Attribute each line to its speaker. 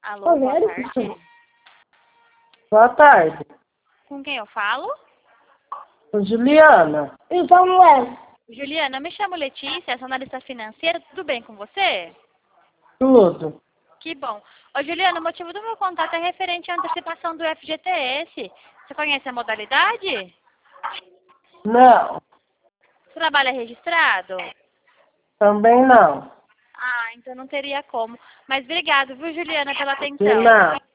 Speaker 1: Alô, boa tarde.
Speaker 2: Boa tarde.
Speaker 1: Com quem eu falo?
Speaker 2: Juliana.
Speaker 3: Então não é.
Speaker 1: Juliana, eu me chamo Letícia, sou analista financeira. Tudo bem com você?
Speaker 2: Tudo.
Speaker 1: Que bom. Ô, Juliana, o motivo do meu contato é referente à antecipação do FGTS. Você conhece a modalidade?
Speaker 2: Não.
Speaker 1: Você trabalha registrado?
Speaker 2: Também não.
Speaker 1: Ah, então não teria como. Mas obrigado, viu, Juliana, pela
Speaker 2: De
Speaker 1: atenção.
Speaker 2: nada.